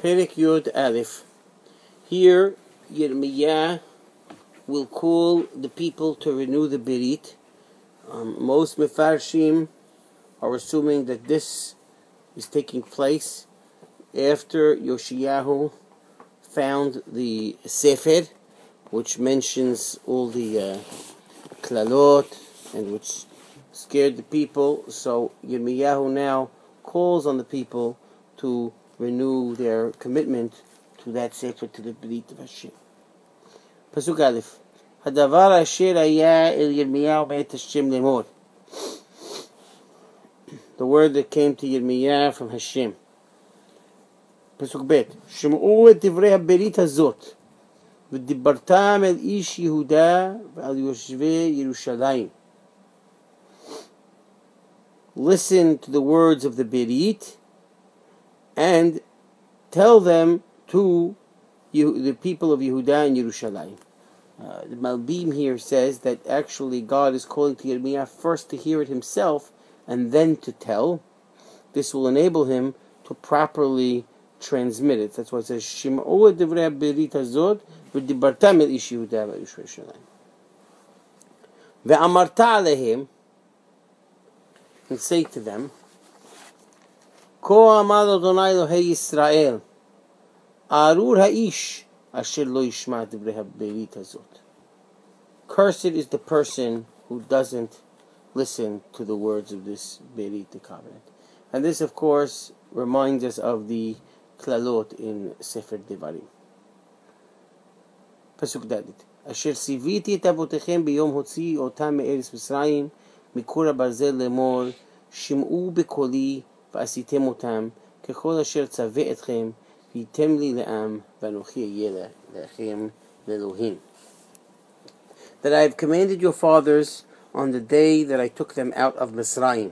Perek Yod Aleph. Here, Yirmiyah will call the people to renew the Berit. Most Mefarshim are assuming that this is taking place after Yoshiyahu found the Sefer, which mentions all the klalot and which scared the people. So Yirmiyahu now calls on the people to renew their commitment to that Sefer, to the Berit of Hashem. Pasuk Aleph. Hadavar asher haya el Yirmiyahu me'et Hashem lemor. The word that came to Yirmiyah from Hashem. Pasuk Bet. Shem'u et divrei ha-berit hazot. V'dibartam el ish Yehuda v'al yoshvei Yerushalayim. Listen to the words of the Berit and tell them to the people of Yehuda and Yerushalayim. The Malbim here says that actually God is calling to Yirmiyah first to hear it himself and then to tell. This will enable him to properly transmit it. That's why it says Shim'u et divrei ha-berit hazot v'dibartam el ish Yehuda v'al yoshvei Yerushalayim. Ve'amarta alehem, and say to them, Ko amar Adonai Elohei Yisrael, Arur ha'ish asher lo yishma divrei ha-berit hazot. Cursed is the person who doesn't listen to the words of this Berit, the covenant. And this, of course, reminds us of the klalot in Sefer Devarim. Pasuk Dalet. Asher siviti et avotechem biyom hotzi otam me'eretz Mitzrayim mikura barzel lemor shim'u bekoli v'asitem otam kechol asher tzaveh etchem v'item li le'am v'anochi ahyeh lechem le'elohim. That I have commanded your fathers on the day that I took them out of Mitzrayim.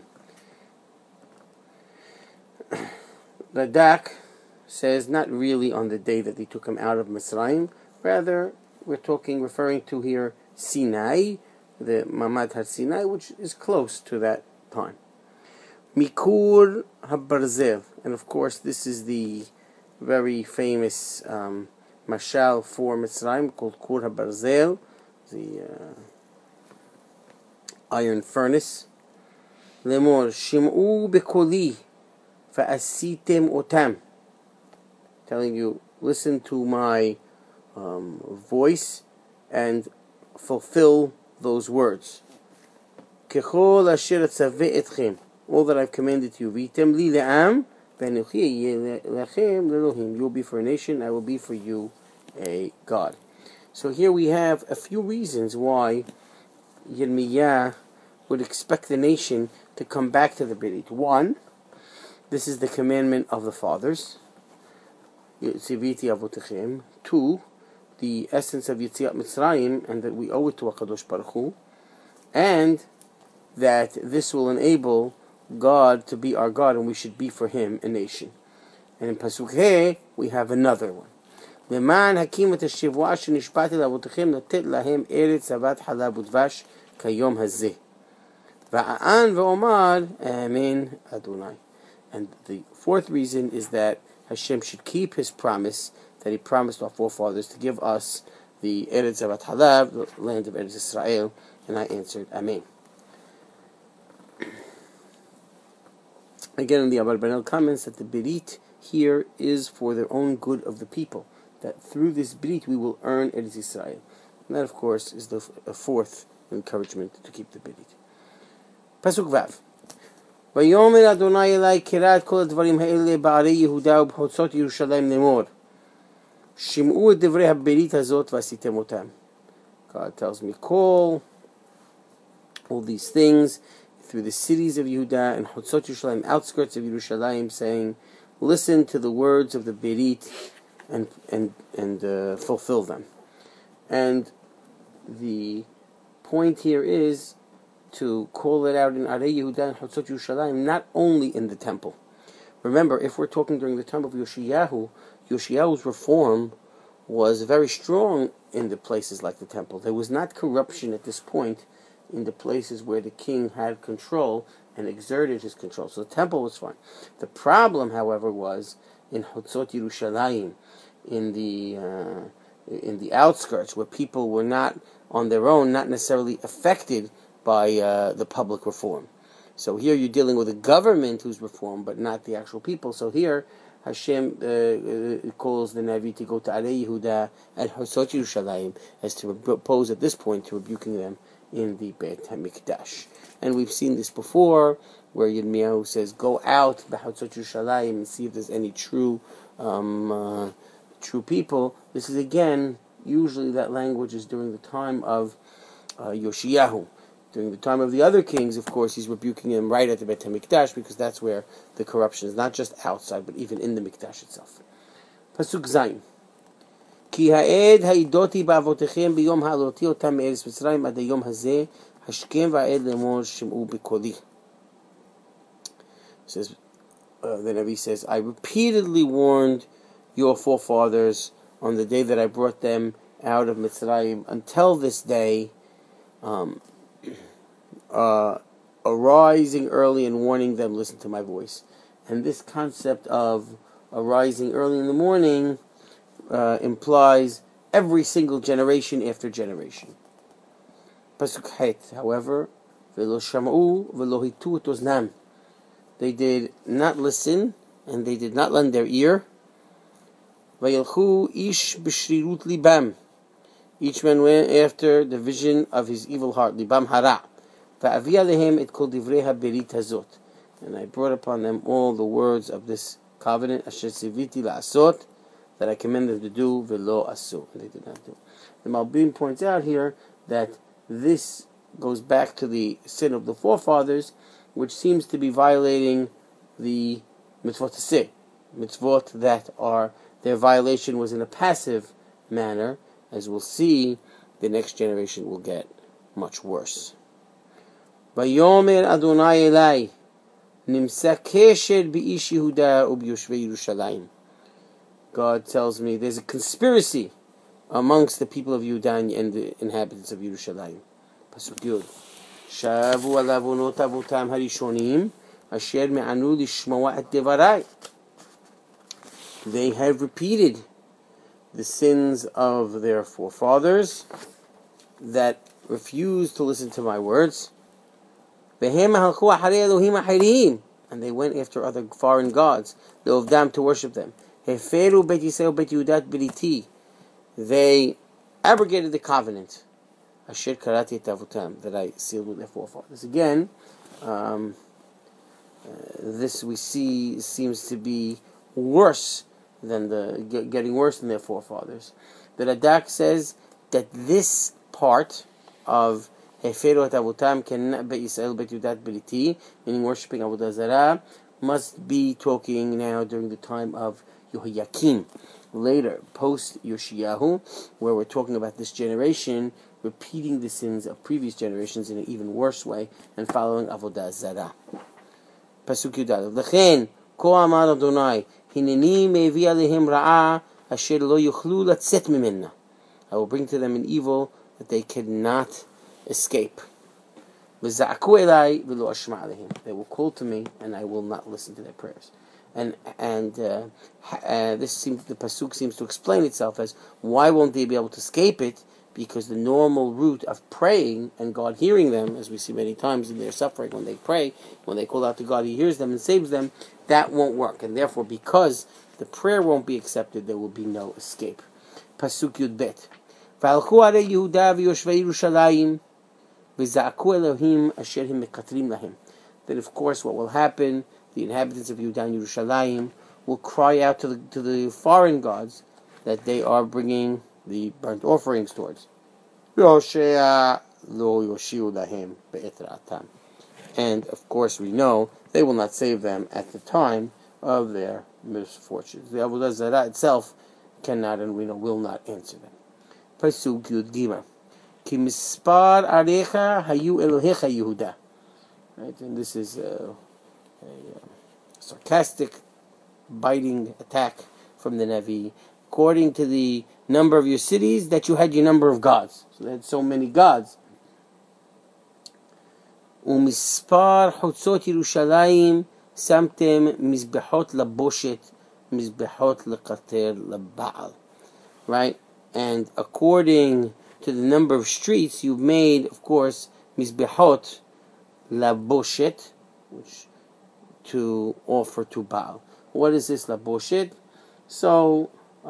Radak says not really on the day that they took him out of Mitzrayim, rather we're referring to here Sinai, the Mamad Har Sinai, which is close to that time. Mikur HaBarzel, and of course this is the very famous mashal for Mitzrayim called Kur HaBarzel, the iron furnace. Lemor Shim'u bekoli fa'asitem otam, telling you, listen to my voice and fulfill those words. Kechol asher tzaveh etchem, all that I've commanded you. V'item li le'am v'anochi ahyeh lechem le'elohim. You will be for a nation, I will be for you a God. So here we have a few reasons why Yirmiyah would expect the nation to come back to the Berit. One, this is the commandment of the fathers. Tziviti avotechem. Two, the essence of Yetziat Mitzrayim, and that we owe it to HaKadosh Baruch Hu, and that this will enable God to be our God, and we should be for Him a nation. And in Pasuk He, we have another one. Leman hakim et hashivua shenishbati lavotechem letet lahem eretz zavat halav udvash kayom hazeh. Va'an ve'omar amen Adonai. And the fourth reason is that Hashem should keep His promise that He promised our forefathers to give us the Eretz Zavat Halav, the land of Eretz Israel, and I answered, Amen. Again, in the Abarbanel comments that the Berit here is for the own good of the people, that through this Berit we will earn Eretz Israel. And that, of course, is the fourth encouragement to keep the Berit. Pasuk Vav. ויאמר אדוני אלי קרא את כל הדברים האלה בערי יהודה ובחוצות ירושלים לאמור שמעו את דברי הברית הזאת ועשיתם אותם. God tells me, call all these things through the cities of Yehuda and Chotzot Yerushalayim, outskirts of Yerushalayim, saying, listen to the words of the Berit and fulfill them. And the point here is to call it out in Arei Yehuda and Chotzot Yerushalayim, not only in the temple. Remember, if we're talking during the time of Yoshiyahu, Yoshiyahu's reform was very strong in the places like the temple. There was not corruption at this point in the places where the king had control and exerted his control. So the temple was fine. The problem, however, was in Chutzot Yerushalayim, in the outskirts, where people were not on their own, not necessarily affected by the public reform. So here you're dealing with a government who's reformed, but not the actual people. So here Hashem calls the Navi to go to Arei Yehuda and Chutzot Yerushalayim, as to propose at this point to rebuking them in the Beit HaMikdash. And we've seen this before, where Yirmiyahu says, go out Chutzot Yerushalayim and see if there's any true people. This is again, usually that language is during the time of Yoshiyahu. During the time of the other kings, of course, he's rebuking them right at the Beit HaMikdash, because that's where the corruption is, not just outside, but even in the Mikdash itself. Pasuk Zayin. Ki ha'ed ha'idoti ba'avotechem biyom ha'aloti otam me'eretz Mitzrayim ad hayom hazeh hashkem va'ed lemor shim'u b'koli. Says, the Navi says, I repeatedly warned your forefathers on the day that I brought them out of Mitzrayim until this day, arising early and warning them, listen to my voice. And this concept of arising early in the morning implies every single generation after generation. Pasuk Het, however, velo sham'u velo hitu et oznam. They did not listen, and they did not lend their ear. Vayelchu ish b'shrirut libam. Each man went after the vision of his evil heart, libam hara. Va'avi alehem et kol divrei haberit hazot. And I brought upon them all the words of this covenant, asher tziviti la'asot, that I commanded them to do, velo asu, and they did not do. The Malbim points out here that this goes back to the sin of the forefathers, which seems to be violating the mitzvot taseh, mitzvot that are, their violation was in a passive manner. As we'll see, the next generation will get much worse. Vayomer Adonai Elai, nimsa kesher b'ish Yehuda u'b'yoshvei Yerushalayim. God tells me there's a conspiracy amongst the people of Yehuda and the inhabitants of Yerushalayim. Pasuk Yud. Shavu al avonot avotam harishonim asher me'anu lishmoa et devarai. They have repeated the sins of their forefathers that refused to listen to my words. And they went after other foreign gods, to worship them. They abrogated the covenant that I sealed with their forefathers. Again, this we see seems to be worse than getting worse than their forefathers. The Radak says that this part of Heferu et Avotam cannot be Yisrael bet Yudat Briti, meaning worshipping Avodah Zarah, must be talking now during the time of Yehoiakim. Later, post Yoshiyahu, where we're talking about this generation repeating the sins of previous generations in an even worse way and following Avodah Zarah. Pasuk Yudalev. Lechen ko amar Adonai hineni mevi alehem ra'a asher lo yuchlu latzet mimenna. I will bring to them an evil that they cannot escape. They will call to me, and I will not listen to their prayers. And this seems, the pasuk seems to explain itself as why won't they be able to escape it? Because the normal route of praying and God hearing them, as we see many times in their suffering, when they pray, when they call out to God, He hears them and saves them. That won't work, and therefore, because the prayer won't be accepted, there will be no escape. Pasuk Yud Bet. V'alchu arei Yehuda v'yoshvei Yerushalayim. Then, of course, what will happen? The inhabitants of Yehuda and Yerushalayim will cry out to the foreign gods that they are bringing the burnt offerings towards. And, of course, we know they will not save them at the time of their misfortunes. The Avodah Zarah itself cannot, and we know, will not answer them. Pasuk Yud Gimel. Ki mispar arecha hayu Elohecha Yehuda. Right, and this is a sarcastic, biting attack from the Navi. According to the number of your cities, that you had your number of gods. So they had so many gods. Umispar chutzot Yerushalayim samtem mizbechot laboshet mizbehot lekater lebaal. Right? And according to the number of streets, you've made, of course, mizbehot laboshet, which to offer to Baal. What is this laboshet? So,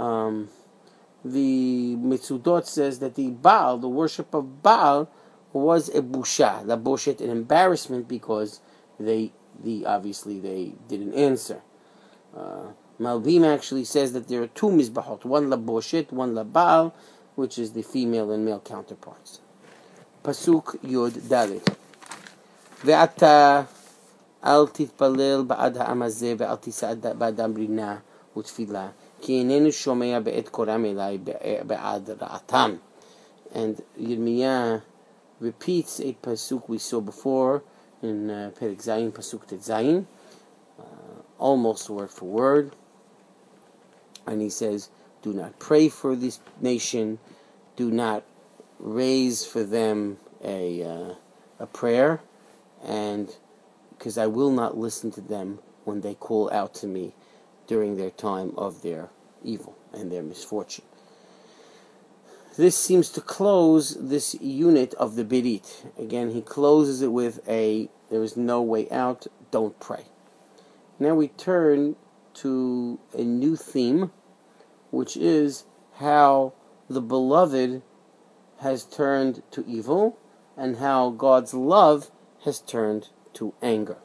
the Mitzudot says that the Baal, the worship of Baal, was a busha, laboshet, an embarrassment, because they didn't answer. Malbim actually says that there are two mizbahot, one laboshet, one labal, which is the female and male counterparts. Pasuk Yod Dalet. Ve'ata al titpalel ba'ad ha'am hazeh ve'al tisa'ad ba'adam rina u'tfilah ki einenu shomea be'et koram elai be'ad ra'atam. And Yirmiyah repeats a pasuk we saw before in Perek Zayin, pasuk Tet Zayin, almost word for word. And he says, do not pray for this nation, do not raise for them a prayer, and because I will not listen to them when they call out to me during their time of their evil and their misfortune. This seems to close this unit of the Berit. Again, he closes it with there is no way out, don't pray. Now we turn to a new theme, which is how the beloved has turned to evil and how God's love has turned to anger.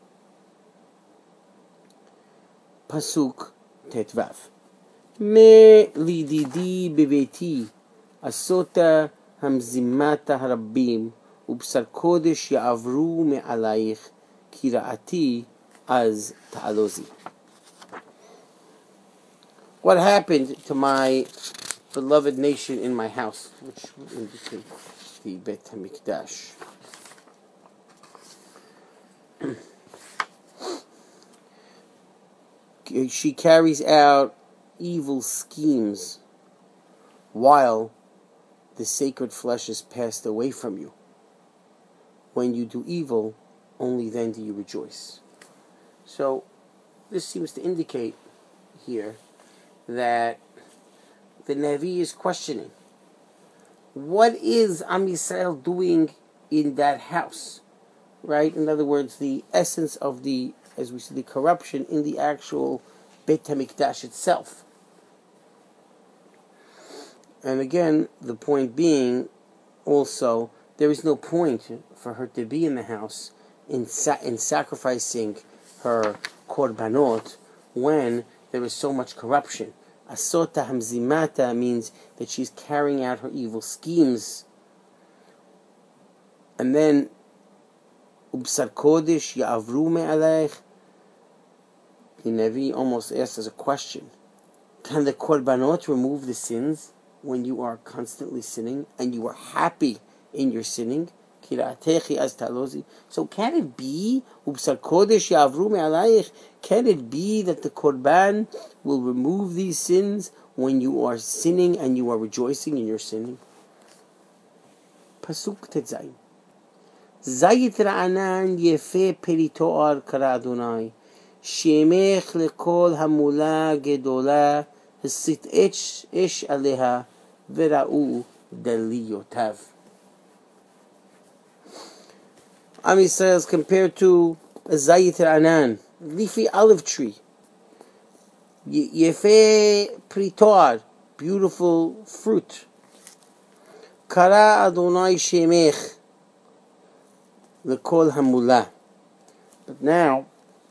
Pasuk Tetvav. Me lididi beveti asota hamzimata harabim ubsar kodesh ya'avru me'alayich kira'ati az ta'alozi. What happened to my beloved nation in my house, which indicates the Beit HaMikdash? She carries out evil schemes while the sacred flesh is passed away from you. When you do evil, only then do you rejoice. So, this seems to indicate here that the Navi is questioning, what is Am Yisrael doing in that house? Right? In other words, the essence of as we see, the corruption in the actual Beit HaMikdash itself. And again, the point being, also, there is no point for her to be in the house in sacrificing her korbanot when there is so much corruption. Asota hamzimata means that she's carrying out her evil schemes. And then ubsar kodesh ya'avru me'aleich. The Navi almost asks as a question, can the korbanot remove the sins when you are constantly sinning and you are happy in your sinning? So can it be can it be that the korban will remove these sins when you are sinning and you are rejoicing in your sinning? Pasuk Tetzayin. Zayit ra'anan yefe peritoar kara Adonai shemech lekol hamula gedola hasit esh aleha vera'u daliyotav. Am Yisrael is compared to a Zayit Ra'anan, leafy olive tree. Yefe Pritoar, beautiful fruit. Kara Adonai Shemech, Lekol Hamula. But now,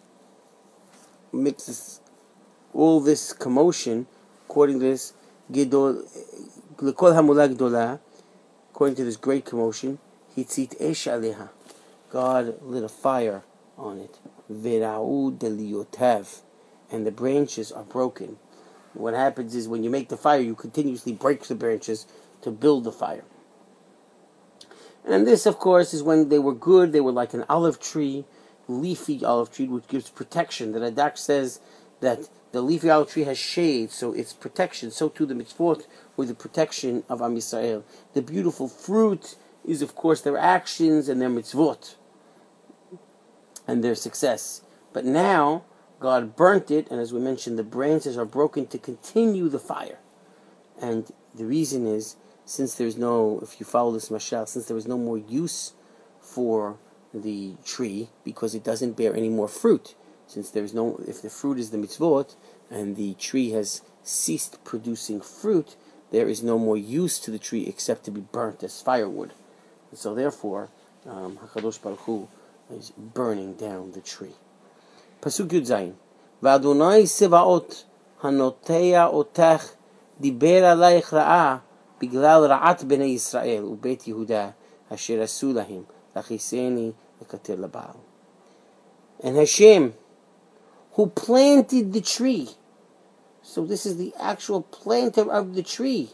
amidst all this commotion, according to this, Lekol Hamula Gdola, according to this great commotion, Hitzit Esh Aleha. God lit a fire on it. Vera'u deliyotav. And the branches are broken. What happens is when you make the fire, you continuously break the branches to build the fire. And this, of course, is when they were good. They were like an olive tree, leafy olive tree, which gives protection. The Radak says that the leafy olive tree has shade, so it's protection. So too the mitzvot were the protection of Am Yisrael. The beautiful fruit is, of course, their actions and their mitzvot and their success. But now, God burnt it, and as we mentioned, the branches are broken to continue the fire. And the reason is, since there's no, if you follow this mashal, since there was no more use for the tree, because it doesn't bear any more fruit, since there's no, if the fruit is the mitzvot, and the tree has ceased producing fruit, there is no more use to the tree except to be burnt as firewood. And so therefore, HaKadosh Baruch Hu is burning down the tree. Pasuk Yud Zayin. V'Adonai Sevaot hanotea otach diber alayich ra'a biglal ra'at bnei Yisrael u'beit Yehuda asher asu lahim lachiseni lekater labal. And Hashem, who planted the tree, so this is the actual planter of the tree.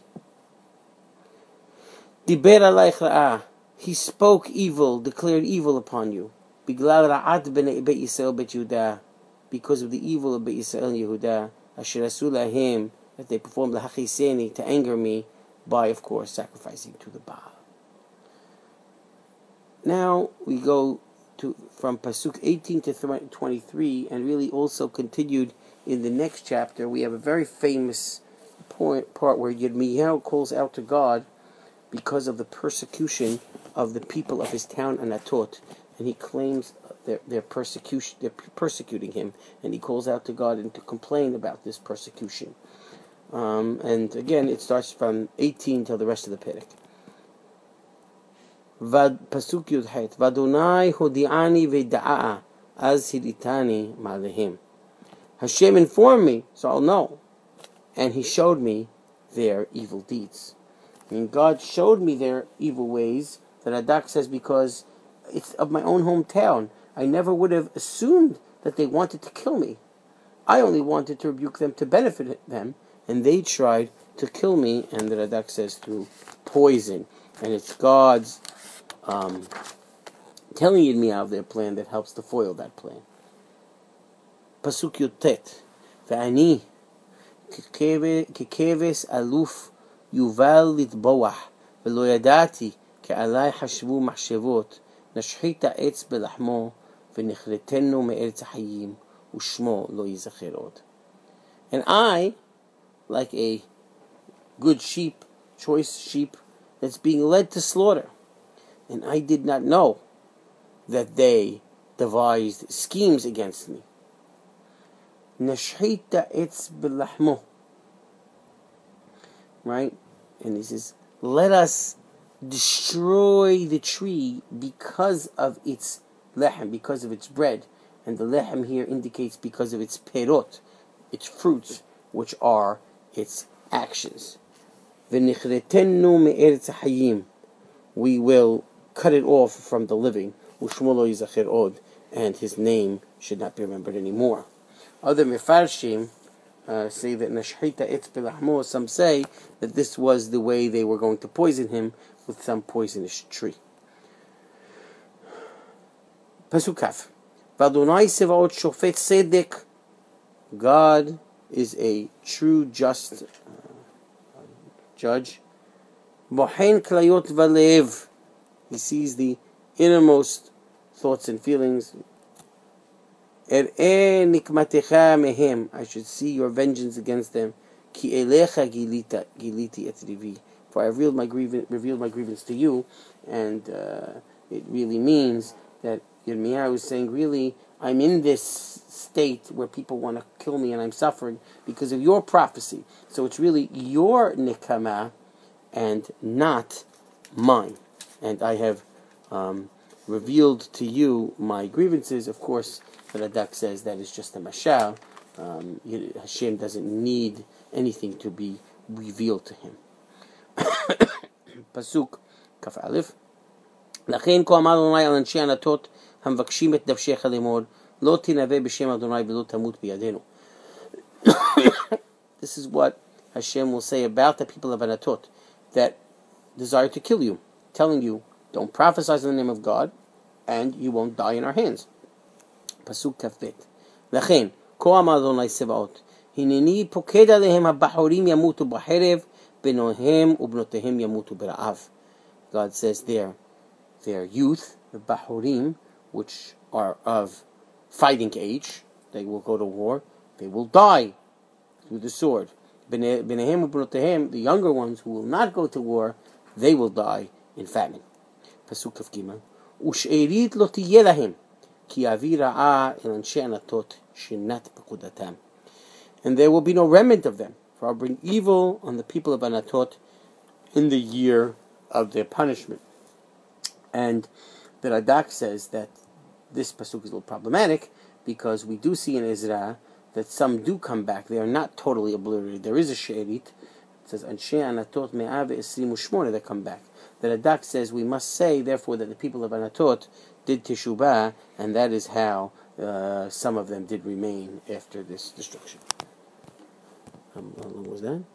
Diber alayich ra'a, he spoke evil, declared evil upon you. Biglal ra'at bnei Beit Yisrael Beit Yehuda, because of the evil of Beit Yisrael and Yehuda, asher asu lahim, that they performed l'hachiseni, to anger me, by, of course, sacrificing to the Baal. Now we go to from Pasuk 18 to 23, and really also continued in the next chapter. We have a very famous part where Yirmiyahu calls out to God because of the persecution of the people of his town Anatot, and he claims they're persecuting him, and he calls out to God and to complain about this persecution. And again, it starts from 18 till the rest of the perek. Pasuk Yud Het. Vadonai hodiani veda'a az hiritani malehim. Hashem informed me, so I'll know, and he showed me their evil deeds. And God showed me their evil ways, that Radak says, because it's of my own hometown. I never would have assumed that they wanted to kill me. I only wanted to rebuke them to benefit them, and they tried to kill me, and the Radak says through poison. And it's God's telling Yirmiyahu of their plan that helps to foil that plan. Pasuk Yotet. Ve'ani kekeves aluf yuval litboah ve'lo yadati ke'alai hashvu machshevot nashchit ha'etz belachmo v'nechretenu me'eretz ha'chayim u'shmo lo yizacher od. And I, like a good sheep, choice sheep, that's being led to slaughter, and I did not know that they devised schemes against me. Nashchita etz belachmo. Right? And he says, let us destroy the tree because of its lechem, because of its bread. And the lechem here indicates because of its perot, its fruits, which are its actions. V'nichretenu me'eretz ha'chayim. We will cut it off from the living. U'shmo lo yizacher od. And his name should not be remembered anymore. Other mefarshim say that nashchita etz belachmo. Some say that this was the way they were going to poison him, with some poisonous tree. Pasuk Kaf. V'Adonai sevaot shofet tzedek. God is a true, just judge. Bohen klayot v'lev. He sees the innermost thoughts and feelings. Er'eh nikmatecha mehem. I should see your vengeance against them. Ki elecha giliti et rivi. For I revealed my grievance to you. And it really means that Yirmiyahu is saying, really, I'm in this state where people want to kill me and I'm suffering because of your prophecy. So it's really your nikama and not mine. And I have revealed to you my grievances. Of course, the Radak says that is just a mashal. Hashem doesn't need anything to be revealed to him. Pasuk Kaf Aleph. לכן כה אמר אדוני על אנשי ענתות המבקשים את נפשך לאמור לא תנבא בשם אדוני ולא תמות בידינו. This is what Hashem will say about the people of Anatot that desire to kill you, telling you, don't prophesy in the name of God and you won't die in our hands. Pasuk Kafet. לכן כה אמר אדוני צבאות הנני פוקד עליהם הבחורים ימותו בחרב בניהם ובנותיהם ימותו ברעב. God says their youth, the Bahurim, which are of fighting age, they will go to war, they will die through the sword. B'nehem u'bnotehem, the younger ones who will not go to war, they will die in famine. Pasuk Kaf Gimel. U'she'erit lo tiyeh lahem, ki avi ra'ah el anshe anatot shenat b'kudatam. And there will be no remnant of them, for I'll bring evil on the people of Anatot in the year of their punishment. And the Radak says that this pasuk is a little problematic, because we do see in Ezra that some do come back. They are not totally obliterated. There is a she'erit. It says, Anshe Anatot me'ah ve'esrim u'shmona, that come back. The Radak says we must say, therefore, that the people of Anatot did teshubah, and that is how some of them did remain after this destruction. How long was that?